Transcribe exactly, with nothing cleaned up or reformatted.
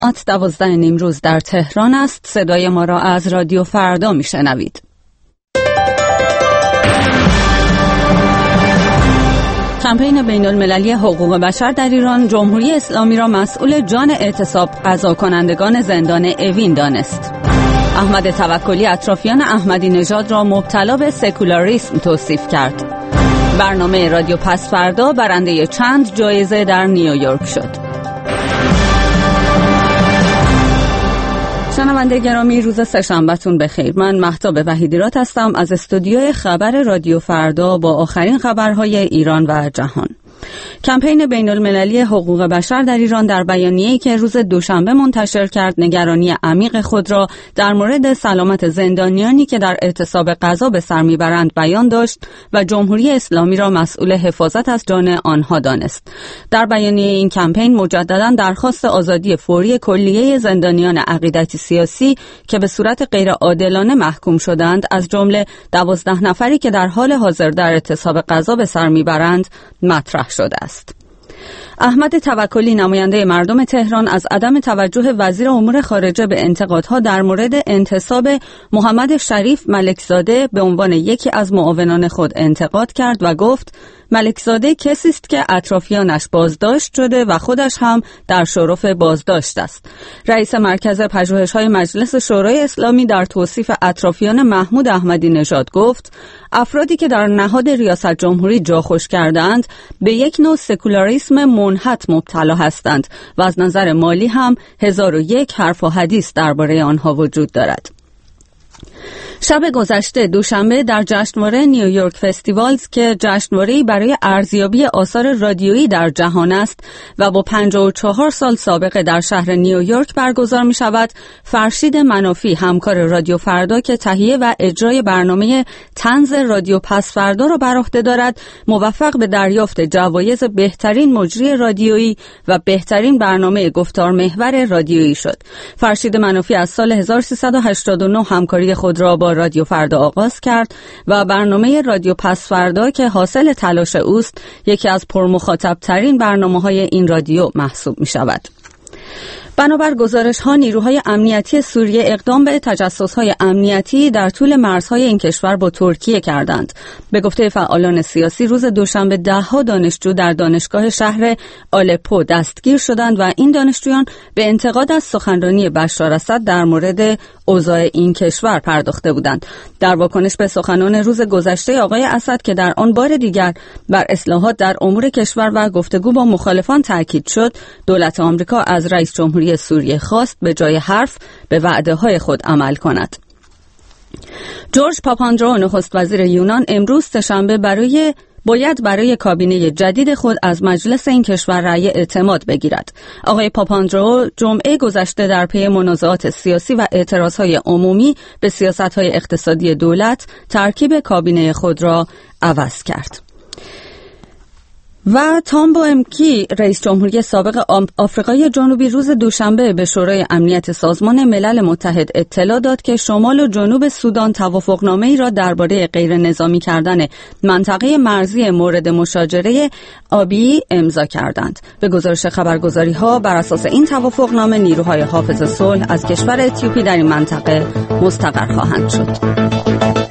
ساعت دوازده نیم روز در تهران است. صدای ما را از رادیو فردا میشنوید. کمپین بین المللی حقوق بشر در ایران جمهوری اسلامی را مسئول جان اعتصاب قضا کنندگان زندان اوین دانست. احمد توکلی اطرافیان احمدی نژاد را مبتلا به سکولاریسم توصیف کرد. برنامه رادیو پس فردا برنده چند جایزه در نیویورک شد. شنونده گرامی، روز سه‌شنبه‌تون بخیر. من مهتاب وحیدیرات هستم از استودیوی خبر رادیو فردا با آخرین خبرهای ایران و جهان. کمپین بین المللی حقوق بشر در ایران در بیانیه‌ای که روز دوشنبه منتشر کرد نگرانی عمیق خود را در مورد سلامت زندانیانی که در اعتصاب قضا به سر میبرند بیان داشت و جمهوری اسلامی را مسئول حفاظت از جان آنها دانست. در بیانیه این کمپین مجددا درخواست آزادی فوری کلیه زندانیان عقیدتی سیاسی که به صورت غیرعادلانه محکوم شدند، از جمله دوازده نفری که در حال حاضر در اعتصاب قضا به سر میبرند، مطرح شده است. احمد توکلی نماینده مردم تهران از عدم توجه وزیر امور خارجه به انتقادها در مورد انتصاب محمد شریف ملکزاده به عنوان یکی از معاونان خود انتقاد کرد و گفت ملکزاده کسی است که اطرافیانش بازداشت شده و خودش هم در شرف بازداشت است. رئیس مرکز پژوهش‌های مجلس شورای اسلامی در توصیف اطرافیان محمود احمدی نژاد گفت افرادی که در نهاد ریاست جمهوری جا خوش کردند به یک نوع سکولاریسم منحط مبتلا هستند و از نظر مالی هم هزار و یک حرف و حدیث درباره آنها وجود دارد. شب گذشته دوشنبه در جشنواره نیویورک فستیوالز که جشنواره‌ای برای ارزیابی آثار رادیویی در جهان است و با پنجاه و چهار سال سابقه در شهر نیویورک برگزار می شود، فرشید منافی همکار رادیو فردا که تهیه و اجرای برنامه طنز رادیو پس فردا را بر عهده دارد، موفق به دریافت جوایز بهترین مجری رادیویی و بهترین برنامه گفتار محور رادیویی شد. فرشید منافی از سال هزار و سیصد و هشتاد و نه همکاری خود را با رادیو فردا آغاز کرد و برنامه رادیو پس فردا که حاصل تلاش اوست یکی از پرمخاطب ترین برنامه‌های این رادیو محسوب می شود. بنابر گزارش‌ها نیروهای امنیتی سوریه اقدام به تجسس‌های امنیتی در طول مرزهای این کشور با ترکیه کردند. به گفته فعالان سیاسی روز دوشنبه ده‌ها دانشجو در دانشگاه شهر آلپو دستگیر شدند و این دانشجویان به انتقاد از سخنرانی بشار اسد در مورد اوضاع این کشور پرداخته بودند. در واکنش به سخنان روز گذشته آقای اسد که در آن بار دیگر بر اصلاحات در امور کشور و گفتگو با مخالفان تاکید شد، دولت آمریکا از رئیس جمهوری سوریه خواست به جای حرف به وعده‌های خود عمل کند. جورج پاپاندرو نخست وزیر یونان امروز سه‌شنبه برای باید برای کابینه جدید خود از مجلس این کشور رأی اعتماد بگیرد. آقای پاپاندرو جمعه گذشته در پی منازعات سیاسی و اعتراضهای عمومی به سیاست‌های اقتصادی دولت ترکیب کابینه خود را عوض کرد. و تامبو امکی رئیس جمهوری سابق آفریقای جنوبی روز دوشنبه به شورای امنیت سازمان ملل متحد اطلاع داد که شمال و جنوب سودان توافقنامه‌ای را درباره غیر نظامی کردن منطقه مرزی مورد مشاجره آبی امضا کردند. به گزارش خبرگزاری‌ها بر اساس این توافقنامه نیروهای حافظ صلح از کشور اتیوپی در این منطقه مستقر خواهند شد.